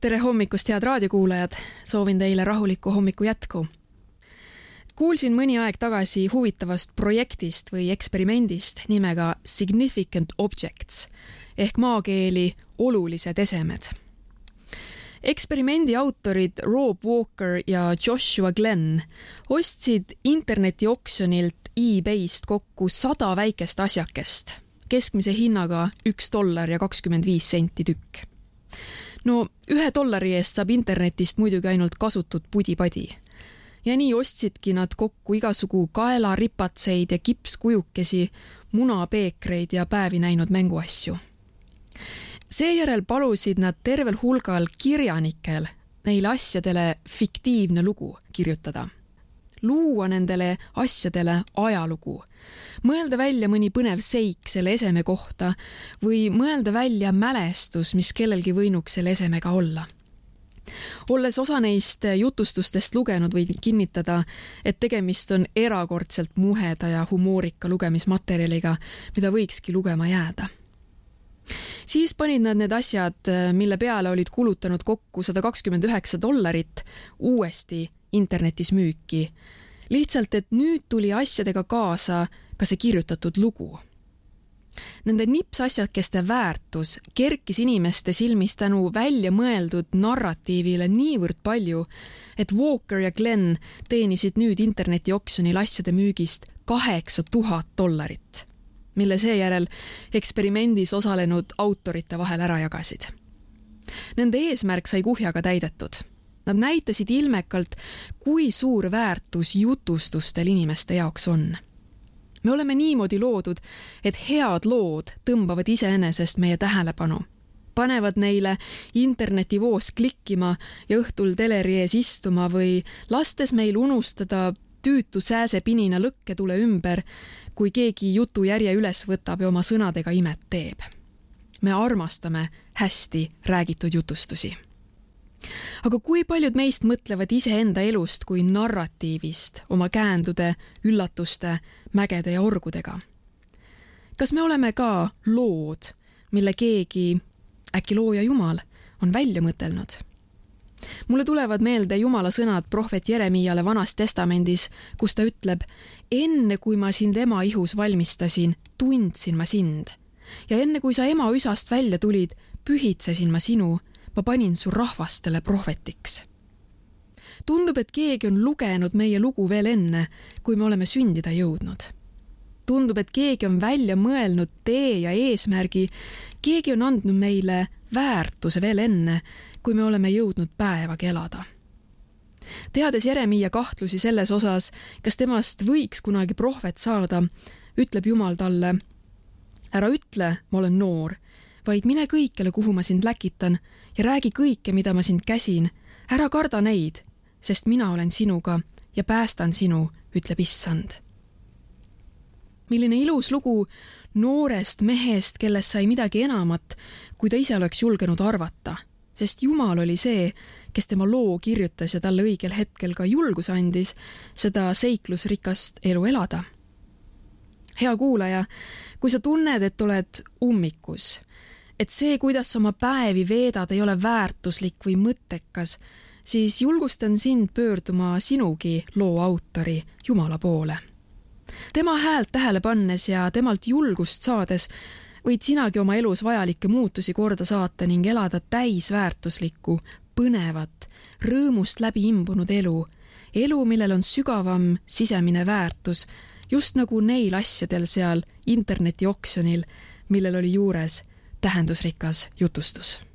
Tere hommikust, head raadiokuulajad! Soovin teile rahulikku hommiku jätku. Kuulsin mõni aeg tagasi huvitavast projektist või eksperimendist nimega Significant Objects ehk maakeeli olulised esemed. Eksperimendi autorid Rob Walker ja Joshua Glenn ostsid internetioksjonilt eBayst kokku 100 väikest asjakest, keskmise hinnaga $1.25 tükk. No, $1 eest saab internetist muidugi ainult kasutut pudi-padi. Ja nii ostsidki nad kokku igasugu kaelaripatseid ja kipskujukesi, munapeekreid ja päevi näinud mänguasju. Seejärel palusid nad tervel hulgal kirjanikel neile asjadele fiktiivne lugu kirjutada. Luua nendele asjadele ajalugu. Mõelda välja mõni põnev seik selle eseme kohta või mõelda välja mälestus, mis kellelgi võinuks selle esemega olla. Olles osa neist jutustustest lugenud, võin kinnitada, et tegemist on erakordselt muheda ja humoorika lugemismaterjaliga, mida võikski lugema jääda. Siis panid nad need asjad, mille peale olid kulutanud kokku $129, uuesti internetis müüki. Lihtsalt, et nüüd tuli asjadega kaasa ka see kirjutatud lugu. Nende nipsasjakeste väärtus kerkis inimeste silmis tänu välja mõeldud narratiivile niivõrd palju, et Walker ja Glenn teenisid nüüd internetioksjonil asjade müügist $8000, mille seejärel eksperimendis osalenud autorite vahel ära jagasid. Nende eesmärk sai kuhjaga täidetud. Nad näitasid ilmekalt, kui suur väärtus jutustustel inimeste jaoks on. Me oleme niimoodi loodud, et head lood tõmbavad iseenesest meie tähelepanu. Panevad neile internetivoos klikkima ja õhtul teleri ees istuma või lastes meil unustada tüütu sääsepinina lõkketule ümber, kui keegi jutujärje üles võtab ja oma sõnadega imet teeb. Me armastame hästi räägitud jutustusi. Aga kui paljud meist mõtlevad iseenda elust kui narratiivist, oma käändude, üllatuste, mägede ja orgudega? Kas me oleme ka lood, mille keegi, äkki looja Jumal, on välja mõtelnud? Mulle tulevad meelde Jumala sõnad prohvet Jeremiale Vanas testamendis, kus ta ütleb, enne kui ma sind ema ihus valmistasin, tundsin ma sind. Ja enne kui sa ema üsast välja tulid, pühitsesin ma sinu, ma panin su rahvastele prohvetiks. Tundub, et keegi on lugenud meie lugu veel enne, kui me oleme sündida jõudnud. Tundub, et keegi on välja mõelnud tee ja eesmärgi, keegi on andnud meile väärtuse veel enne, kui me oleme jõudnud päevagi elada. Teades Jeremiia kahtlusi selles osas, kas temast võiks kunagi prohvet saada, ütleb Jumal talle, ära ütle, ma olen noor, vaid mine kõikele, kuhu ma sind läkitan ja räägi kõike, mida ma sind käsin. Ära karda neid, sest mina olen sinuga ja päästan sinu, ütleb Issand. Milline ilus lugu noorest mehest, kellest sai midagi enamat, kui ta ise oleks julgenud arvata, sest Jumal oli see, kes tema loo kirjutas ja talle õigel hetkel ka julgus andis seda seiklusrikast elu elada. Hea kuulaja, kui sa tunned, et oled ummikus, et see, kuidas oma päevi veedad, ei ole väärtuslik või mõttekas, siis julgustan sind pöörduma sinugi loo autori Jumala poole. Tema häält tähele pannes ja temalt julgust saades võid sinagi oma elus vajalikke muutusi korda saata ning elada täisväärtuslikku, põnevat, rõõmust läbi imbunud elu, millel on sügavam sisemine väärtus, just nagu neil asjadel seal internetioksjonil, millel oli juures tähendusrikas jutustus.